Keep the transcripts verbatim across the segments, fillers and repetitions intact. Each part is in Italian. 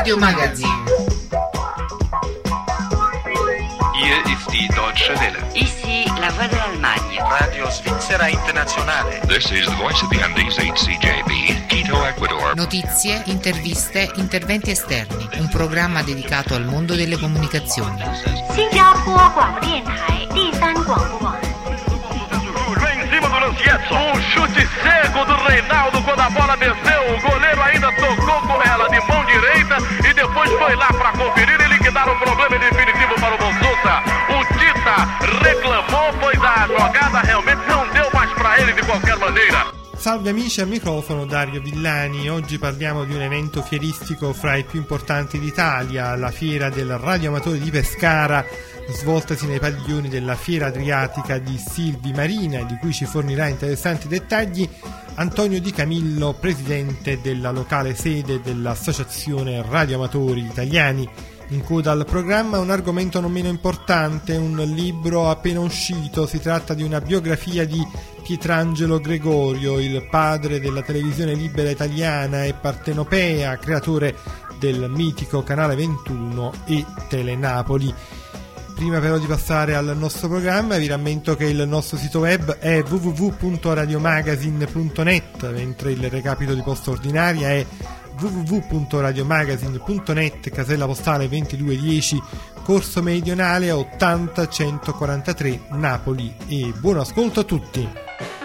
Radio Magazine. Hier ist die Deutsche Welle. Ici la voix de l'Allemagne. Radio Svizzera Internazionale. This is the voice of the Andes H C J B, Quito, Ecuador. Notizie, interviste, interventi esterni. Un programma dedicato al mondo delle comunicazioni. Em cima do Lancietto, um chute cego do Reinaldo quando a bola desceu, o goleiro ainda tocou com ela de mão direita e depois foi lá para conferir e liquidar o problema definitivo para o Bonsuta. O Tita reclamou, pois a jogada realmente não deu mais para ele de qualquer maneira. Salve amici, al microfono Dario Villani. Oggi parliamo di un evento fieristico fra i più importanti d'Italia, la Fiera del Radioamatore di Pescara, svoltasi nei padiglioni della Fiera Adriatica di Silvi Marina, di cui ci fornirà interessanti dettagli Antonio Di Camillo, presidente della locale sede dell'Associazione Radioamatori Italiani. In coda al programma un argomento non meno importante, un libro appena uscito. Si tratta di una biografia di Pietrangelo Gregorio, il padre della televisione libera italiana e partenopea, creatore del mitico Canale ventuno e Telenapoli. Prima però di passare al nostro programma vi rammento che il nostro sito web è w w w punto radiomagazine punto net, mentre il recapito di posta ordinaria è w w w punto radiomagazine punto net, casella postale ventidue dieci, Corso Meridionale ottanta centoquarantatré, Napoli. E buon ascolto a tutti!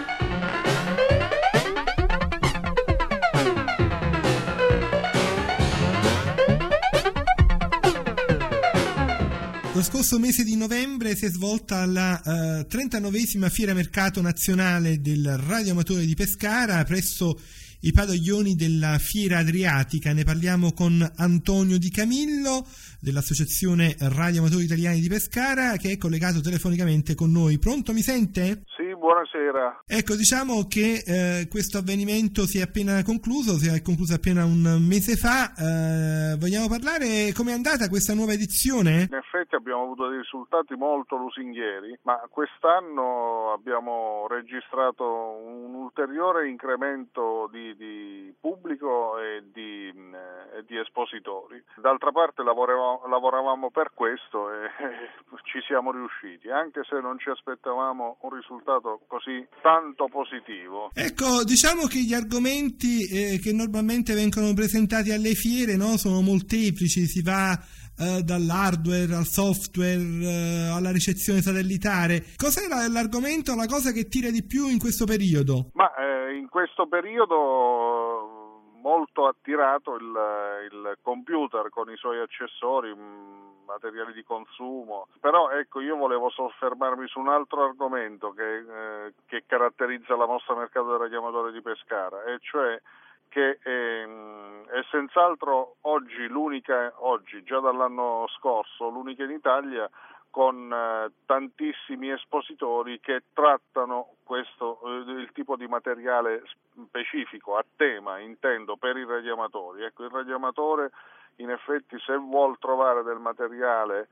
Lo scorso mese di novembre si è svolta la uh, trentanovesima Fiera Mercato Nazionale del Radioamatore di Pescara presso i padiglioni della Fiera Adriatica. Ne parliamo con Antonio Di Camillo dell'Associazione Radioamatori Italiani di Pescara, che è collegato telefonicamente con noi. Pronto, mi sente? Sì, buonasera. Ecco, diciamo che eh, questo avvenimento si è appena concluso, si è concluso appena un mese fa. Eh, vogliamo parlare come è andata questa nuova edizione? In effetti abbiamo avuto dei risultati molto lusinghieri, ma quest'anno abbiamo registrato un ulteriore incremento di di pubblico e di, eh, e di espositori. D'altra parte lavoravamo, lavoravamo per questo e eh, ci siamo riusciti, anche se non ci aspettavamo un risultato così tanto positivo. Ecco, diciamo che gli argomenti eh, che normalmente vengono presentati alle fiere, no, sono molteplici, si va eh, dall'hardware al software eh, alla ricezione satellitare. Cos'è la, l'argomento, la cosa che tira di più in questo periodo? Ma eh, in questo periodo molto attirato il, il computer con i suoi accessori, materiali di consumo. Però ecco, io volevo soffermarmi su un altro argomento che, eh, che caratterizza la mostra Mercato del Radioamatore di Pescara, e cioè che è, è senz'altro oggi l'unica, oggi già dall'anno scorso, l'unica in Italia con eh, tantissimi espositori che trattano questo eh, il tipo di materiale specifico, a tema, intendo, per i radioamatori. Ecco, il radioamatore in effetti, se vuol trovare del materiale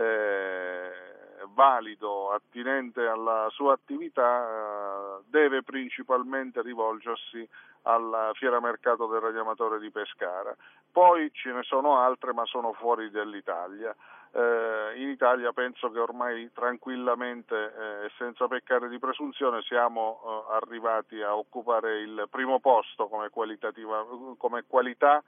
eh, valido, attinente alla sua attività, eh, deve principalmente rivolgersi alla Fiera Mercato del Radioamatore di Pescara. Poi ce ne sono altre, ma sono fuori dell'Italia. Eh, in Italia penso che ormai tranquillamente e eh, senza peccare di presunzione siamo eh, arrivati a occupare il primo posto come qualitativa, come qualità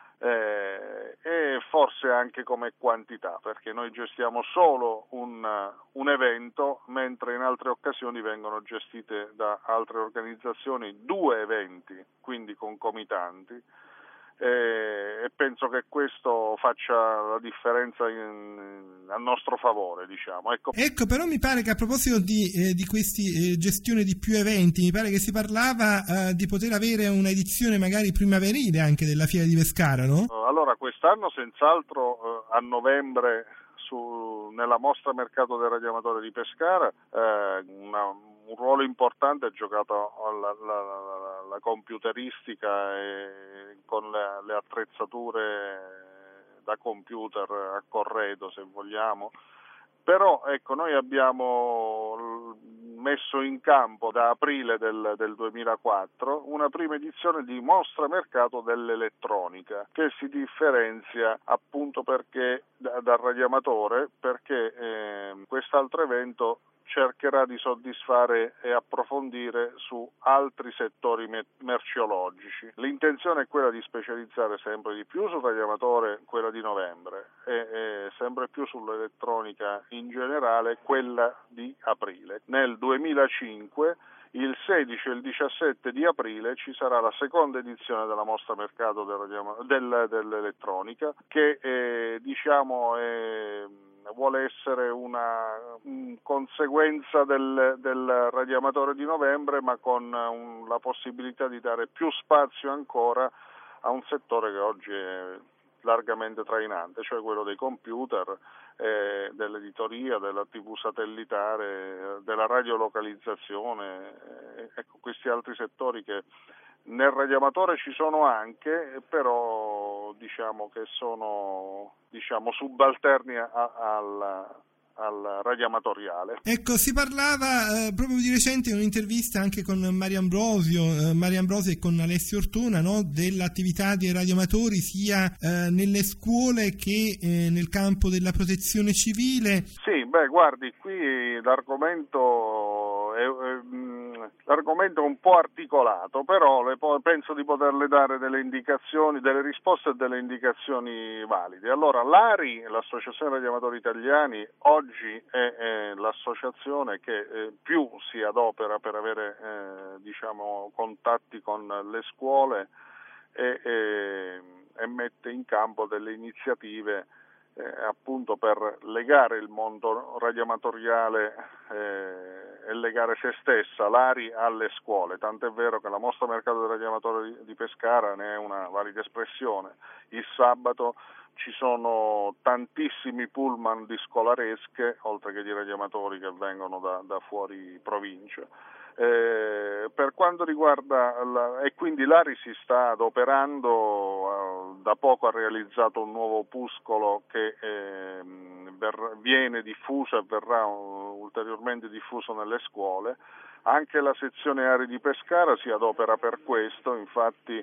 eh, e forse anche come quantità, perché noi gestiamo solo un, un evento, mentre in altre occasioni vengono gestite da altre organizzazioni due eventi, quindi concomitanti. E penso che questo faccia la differenza in, a nostro favore, diciamo. Ecco. ecco, però mi pare che a proposito di, eh, di questi eh, gestione di più eventi, mi pare che si parlava eh, di poter avere una edizione magari primaverile anche della Fiera di Pescara, no? Allora, quest'anno senz'altro eh, a novembre su, nella mostra Mercato del Radioamatore di Pescara eh, una, un ruolo importante è giocato la, la, la, la computeristica e con le, le attrezzature da computer a corredo, se vogliamo. Però ecco, noi abbiamo messo in campo da aprile del, del duemilaquattro una prima edizione di Mostra Mercato dell'Elettronica, che si differenzia appunto perché da, dal radioamatore, perché eh, quest'altro evento cercherà di soddisfare e approfondire su altri settori merceologici. L'intenzione è quella di specializzare sempre di più sul radioamatore, quella di novembre, e, e sempre più sull'elettronica in generale, quella di aprile. Nel duemilacinque, il sedici e il diciassette di aprile, ci sarà la seconda edizione della Mostra Mercato del radiom- del, dell'Elettronica, che eh, diciamo è vuole essere una um, conseguenza del, del radioamatore di novembre, ma con um, la possibilità di dare più spazio ancora a un settore che oggi è largamente trainante, cioè quello dei computer, eh, dell'editoria, della tivù satellitare, della radiolocalizzazione, eh, ecco, questi altri settori che nel radioamatore ci sono anche, però diciamo che sono diciamo subalterni a, a, al, al radioamatoriale. Ecco, si parlava eh, proprio di recente in un'intervista anche con Mario Ambrosio, eh, Mario Ambrosio e con Alessio Ortona, no, dell'attività dei radioamatori sia eh, nelle scuole che eh, nel campo della protezione civile. Sì, beh, guardi, qui l'argomento è, è, l'argomento è un po' articolato, però le, penso di poterle dare delle indicazioni, delle risposte e delle indicazioni valide. Allora, l'A R I, l'Associazione Radioamatori Italiani, oggi è, è l'associazione che eh, più si adopera per avere eh, diciamo contatti con le scuole e, e, e mette in campo delle iniziative eh, appunto per legare il mondo radioamatoriale eh, e legare se stessa, l'A R I, alle scuole. Tant'è vero che la Mostra Mercato del Radioamatore di Pescara ne è una valida espressione. Il sabato ci sono tantissimi pullman di scolaresche, oltre che di radioamatori che vengono da, da fuori provincia. Eh, per quanto riguarda la, e quindi l'A R I si sta adoperando, eh, da poco ha realizzato un nuovo opuscolo che eh, ver, viene diffuso e verrà ulteriormente diffuso nelle scuole. Anche la sezione A R I di Pescara si adopera per questo, infatti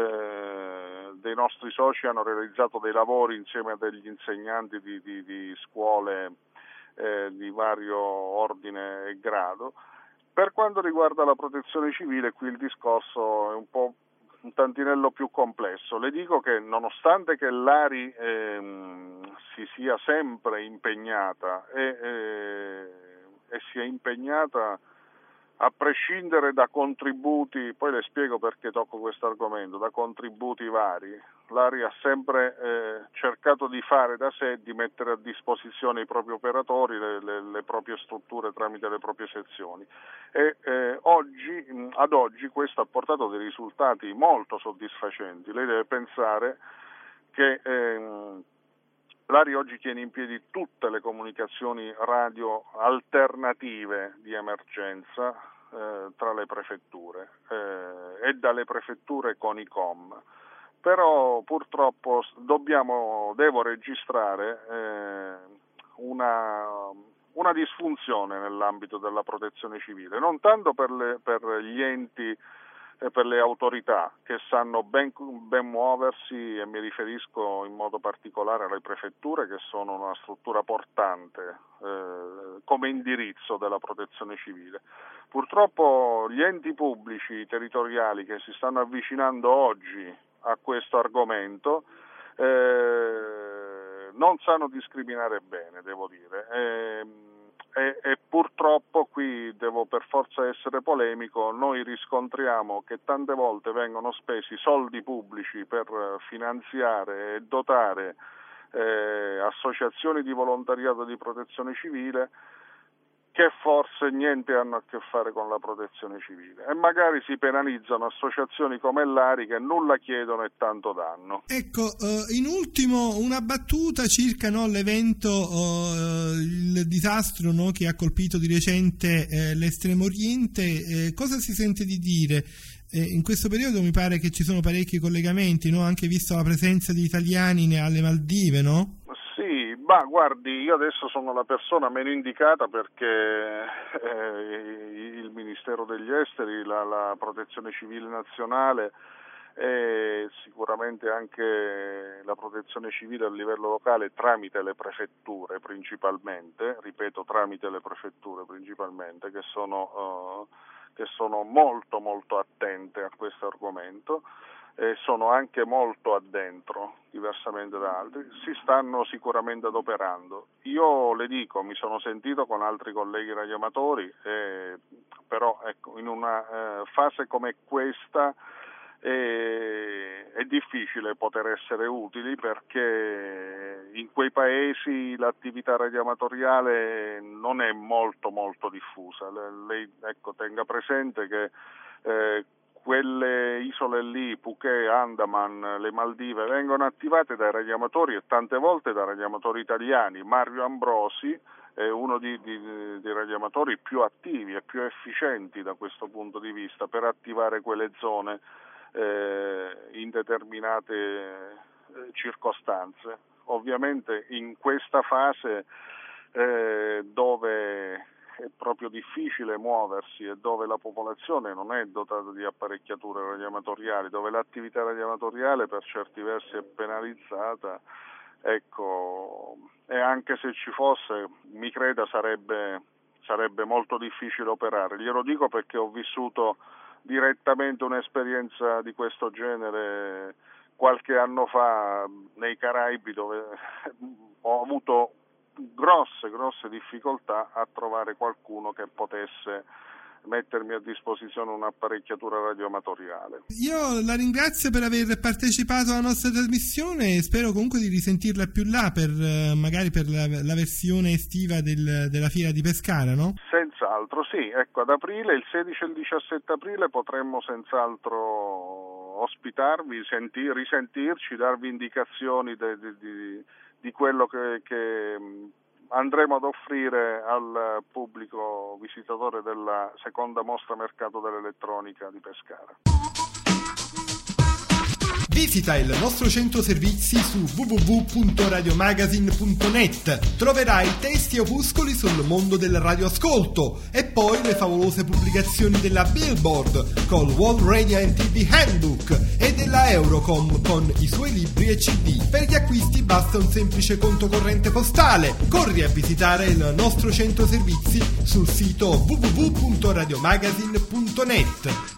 eh, dei nostri soci hanno realizzato dei lavori insieme a degli insegnanti di, di, di scuole eh, di vario ordine e grado. Per quanto riguarda la protezione civile, qui il discorso è un po' un tantinello più complesso. Le dico che nonostante che l'A R I ehm, si sia sempre impegnata e, eh, e sia impegnata a prescindere da contributi, poi le spiego perché tocco questo argomento, da contributi vari, l'A R I ha sempre eh, cercato di fare da sé, di mettere a disposizione i propri operatori, le, le, le proprie strutture tramite le proprie sezioni. E eh, oggi, ad oggi questo ha portato dei risultati molto soddisfacenti. Lei deve pensare che eh, l'A R I oggi tiene in piedi tutte le comunicazioni radio alternative di emergenza eh, tra le prefetture eh, e dalle prefetture con i com. Però purtroppo dobbiamo, devo registrare eh, una, una disfunzione nell'ambito della protezione civile, non tanto per, le, per gli enti e per le autorità che sanno ben, ben muoversi, e mi riferisco in modo particolare alle prefetture, che sono una struttura portante eh, come indirizzo della protezione civile. Purtroppo gli enti pubblici territoriali che si stanno avvicinando oggi a questo argomento eh, non sanno discriminare bene, devo dire. Eh, E, e purtroppo qui devo per forza essere polemico, noi riscontriamo che tante volte vengono spesi soldi pubblici per finanziare e dotare eh, associazioni di volontariato di protezione civile che forse niente hanno a che fare con la protezione civile, e magari si penalizzano associazioni come l'A R I che nulla chiedono e tanto danno. Ecco, uh, in ultimo una battuta circa no, l'evento, uh, il disastro no, che ha colpito di recente eh, l'Estremo Oriente. Eh, cosa si sente di dire? Eh, in questo periodo mi pare che ci sono parecchi collegamenti, no? Anche visto la presenza di italiani alle Maldive, no? Sì, Bah, guardi, io adesso sono la persona meno indicata perché eh, il Ministero degli Esteri, la, la Protezione Civile Nazionale e sicuramente anche la Protezione Civile a livello locale tramite le prefetture principalmente, ripeto tramite le prefetture principalmente, che sono, uh, che sono molto molto attente a questo argomento. E sono anche molto addentro, diversamente da altri, si stanno sicuramente adoperando. Io le dico, mi sono sentito con altri colleghi radioamatori, eh, però ecco, in una eh, fase come questa eh, è difficile poter essere utili perché in quei paesi l'attività radioamatoriale non è molto molto diffusa. Lei ecco, tenga presente che eh, quelle isole lì, Phuket, Andaman, le Maldive, vengono attivate dai radioamatori e tante volte da radioamatori italiani. Mario Ambrosi è uno dei di, di radioamatori più attivi e più efficienti da questo punto di vista per attivare quelle zone eh, in determinate eh, circostanze. Ovviamente in questa fase eh, dove è proprio difficile muoversi e dove la popolazione non è dotata di apparecchiature radioamatoriali, dove l'attività radioamatoriale per certi versi è penalizzata, ecco, e anche se ci fosse, mi creda, sarebbe, sarebbe molto difficile operare. Glielo dico perché ho vissuto direttamente un'esperienza di questo genere qualche anno fa nei Caraibi, dove ho avuto grosse, grosse difficoltà a trovare qualcuno che potesse mettermi a disposizione un'apparecchiatura radioamatoriale. Io la ringrazio per aver partecipato alla nostra trasmissione e spero comunque di risentirla più là per magari per la, la versione estiva del, della fiera di Pescara, no? Senz'altro, sì, ecco, ad aprile, il sedici e il diciassette aprile potremmo senz'altro ospitarvi, senti, risentirci, darvi indicazioni de, de, de, di quello che, che andremo ad offrire al pubblico visitatore della seconda mostra mercato dell'elettronica di Pescara. Visita il nostro centro servizi su w w w punto radiomagazine punto net. Troverai testi e opuscoli sul mondo del radioascolto e poi le favolose pubblicazioni della Billboard col World Radio and T V Handbook e della Eurocom con i suoi libri e C D. Per gli acquisti basta un semplice conto corrente postale. Corri a visitare il nostro centro servizi sul sito w w w punto radiomagazine punto net.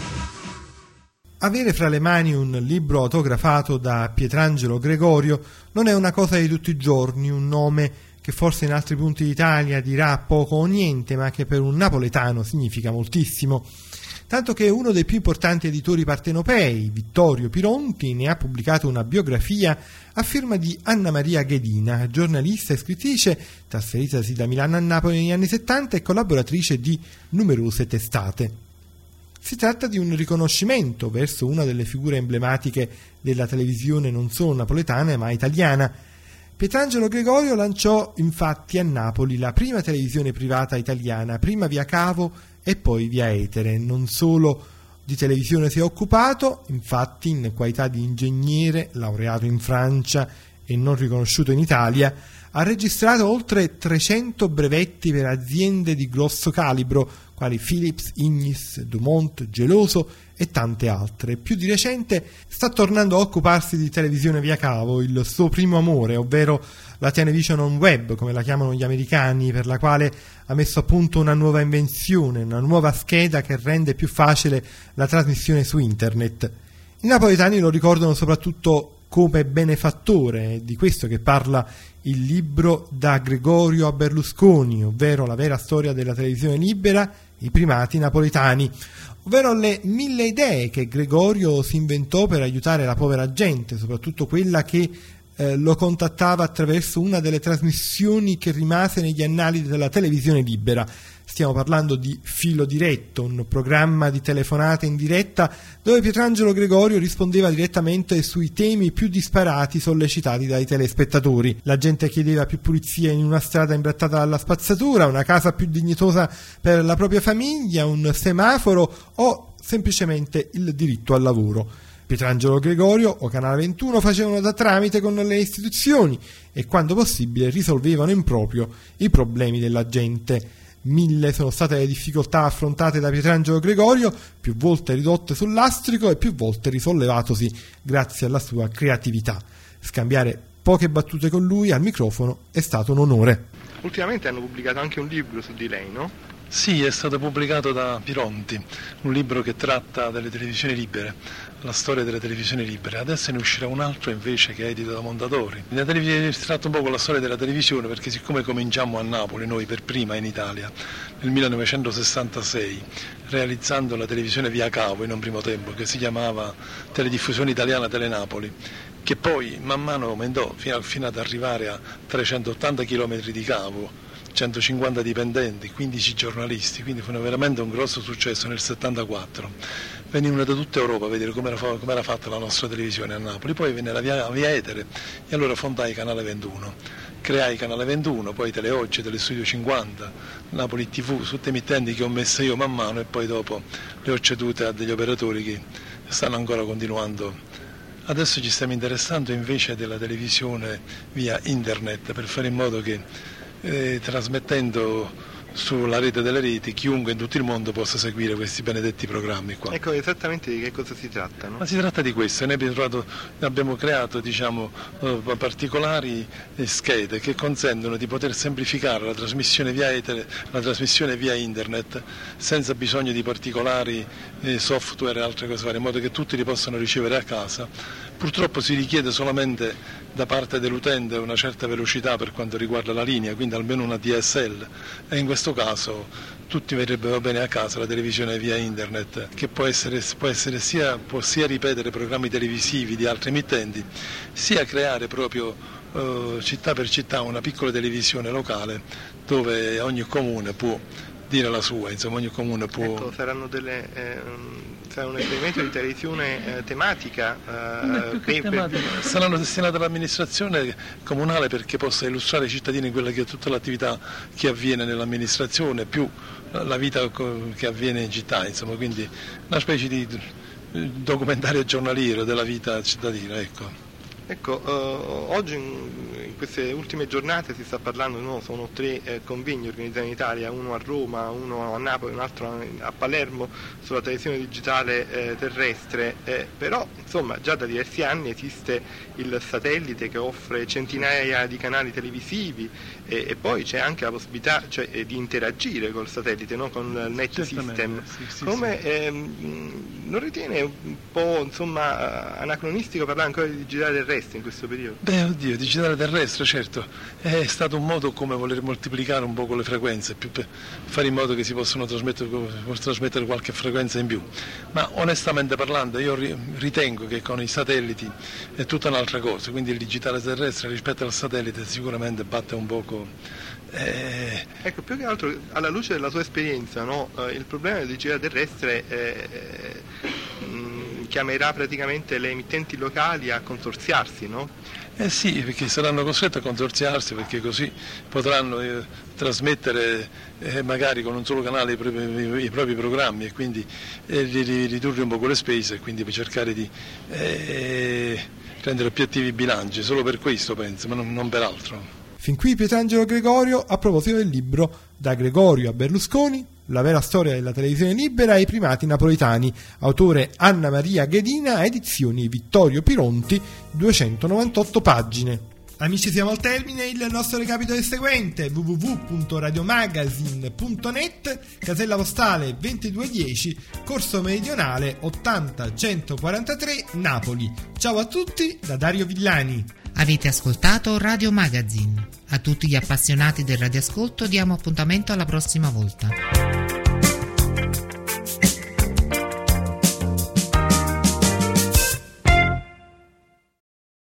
Avere fra le mani un libro autografato da Pietrangelo Gregorio non è una cosa di tutti i giorni, un nome che forse in altri punti d'Italia dirà poco o niente, ma che per un napoletano significa moltissimo. Tanto che uno dei più importanti editori partenopei, Vittorio Pironti, ne ha pubblicato una biografia a firma di Anna Maria Ghedina, giornalista e scrittrice, trasferitasi da Milano a Napoli negli anni settanta e collaboratrice di numerose testate. Si tratta di un riconoscimento verso una delle figure emblematiche della televisione non solo napoletana ma italiana. Pietrangelo Gregorio lanciò infatti a Napoli la prima televisione privata italiana, prima via cavo e poi via etere. Non solo di televisione si è occupato, infatti in qualità di ingegnere, laureato in Francia e non riconosciuto in Italia, ha registrato oltre trecento brevetti per aziende di grosso calibro, quali Philips, Ignis, Dumont, Geloso e tante altre. Più di recente sta tornando a occuparsi di televisione via cavo, il suo primo amore, ovvero la Television on Web, come la chiamano gli americani, per la quale ha messo a punto una nuova invenzione, una nuova scheda che rende più facile la trasmissione su internet. I napoletani lo ricordano soprattutto come benefattore, è di questo che parla il libro Da Gregorio a Berlusconi, ovvero la vera storia della televisione libera, i primati napoletani, ovvero le mille idee che Gregorio si inventò per aiutare la povera gente, soprattutto quella che eh, lo contattava attraverso una delle trasmissioni che rimase negli annali della televisione libera. Stiamo parlando di Filo Diretto, un programma di telefonate in diretta dove Pietrangelo Gregorio rispondeva direttamente sui temi più disparati sollecitati dai telespettatori. La gente chiedeva più pulizia in una strada imbrattata dalla spazzatura, una casa più dignitosa per la propria famiglia, un semaforo o semplicemente il diritto al lavoro. Pietrangelo Gregorio o Canale ventuno facevano da tramite con le istituzioni e quando possibile risolvevano in proprio i problemi della gente. Mille sono state le difficoltà affrontate da Pietrangelo Gregorio, più volte ridotte sul lastrico e più volte risollevatosi grazie alla sua creatività. Scambiare poche battute con lui al microfono è stato un onore. Ultimamente hanno pubblicato anche un libro su di lei, no? Sì, è stato pubblicato da Pironti, un libro che tratta delle televisioni libere, la storia delle televisioni libere. Adesso ne uscirà un altro invece che è edito da Mondadori. La televisione si tratta un po' con la storia della televisione, perché siccome cominciamo a Napoli, noi per prima in Italia, nel millenovecentosessantasei, realizzando la televisione via cavo in un primo tempo, che si chiamava Telediffusione Italiana Telenapoli, che poi man mano aumentò fino, fino ad arrivare a trecentottanta chilometri di cavo, centocinquanta dipendenti, quindici giornalisti, quindi fu veramente un grosso successo nel settantaquattro. Venivano da tutta Europa a vedere come era, come era fatta la nostra televisione a Napoli, poi venne la via, via Etere e allora fondai Canale ventuno. Creai Canale ventuno, poi Tele Oggi, Tele Studio cinquanta, Napoli tivù, tutte emittenti che ho messo io man mano e poi dopo le ho cedute a degli operatori che stanno ancora continuando. Adesso ci stiamo interessando invece della televisione via internet per fare in modo che Eh, trasmettendo sulla rete delle reti chiunque in tutto il mondo possa seguire questi benedetti programmi qua. Ecco esattamente di che cosa si tratta, no? Ma si tratta di questo, noi abbiamo, trovato, abbiamo creato diciamo, uh, particolari eh, schede che consentono di poter semplificare la trasmissione via etere, la trasmissione via internet senza bisogno di particolari eh, software e altre cose varie, in modo che tutti li possano ricevere a casa. Purtroppo si richiede solamente da parte dell'utente una certa velocità per quanto riguarda la linea, quindi almeno una D S L, e in questo caso tutti vedrebbero bene a casa la televisione via internet, che può essere, può essere sia, può sia ripetere programmi televisivi di altri emittenti, sia creare proprio eh, città per città una piccola televisione locale dove ogni comune può dire la sua, insomma ogni comune può... Ecco, saranno delle... Eh, sarà un esperimento di televisione eh, tematica, eh, per, tematica. Per... Saranno destinate all'amministrazione comunale perché possa illustrare ai cittadini quella che è tutta l'attività che avviene nell'amministrazione più la vita che avviene in città, insomma, quindi una specie di documentario giornaliero della vita cittadina, ecco. Ecco, uh, oggi in, in queste ultime giornate si sta parlando, no, sono tre eh, convegni organizzati in Italia, uno a Roma, uno a Napoli, un altro a, a Palermo sulla televisione digitale eh, terrestre, eh, però insomma già da diversi anni esiste il satellite che offre centinaia di canali televisivi e, e poi c'è anche la possibilità, cioè, eh, di interagire col satellite, no, con il net system. Sì, sì, Come sì. Ehm, non ritiene un po' insomma anacronistico parlare ancora di digitale terrestre in questo periodo? Beh, oddio, digitale terrestre, certo, è stato un modo come voler moltiplicare un po' le frequenze, più per fare in modo che si possano trasmettere, trasmettere qualche frequenza in più. Ma onestamente parlando, io ritengo che con i satelliti è tutta un'altra cosa, quindi il digitale terrestre rispetto al satellite sicuramente batte un poco. Eh... Ecco, più che altro alla luce della sua esperienza, no? Eh, il problema del digitale terrestre è, è, mh, chiamerà praticamente le emittenti locali a consorziarsi, no? Eh sì, perché saranno costretti a consorziarsi, perché così potranno eh, trasmettere eh, magari con un solo canale i propri, i propri programmi e quindi eh, ridurre un po' le spese e quindi per cercare di eh, rendere più attivi i bilanci, solo per questo penso, ma non, non per altro. Fin qui Pietrangelo Gregorio a proposito del libro Da Gregorio a Berlusconi, la vera storia della televisione libera e i primati napoletani, autore Anna Maria Ghedina, edizioni Vittorio Pironti, duecentonovantotto pagine. Amici, siamo al termine, il nostro recapito è il seguente: w w w punto radiomagazine punto net, casella postale ventidue dieci, Corso Meridionale ottanta centoquarantatré, Napoli. Ciao a tutti da Dario Villani. Avete ascoltato Radio Magazine. A tutti gli appassionati del radioascolto diamo appuntamento alla prossima volta.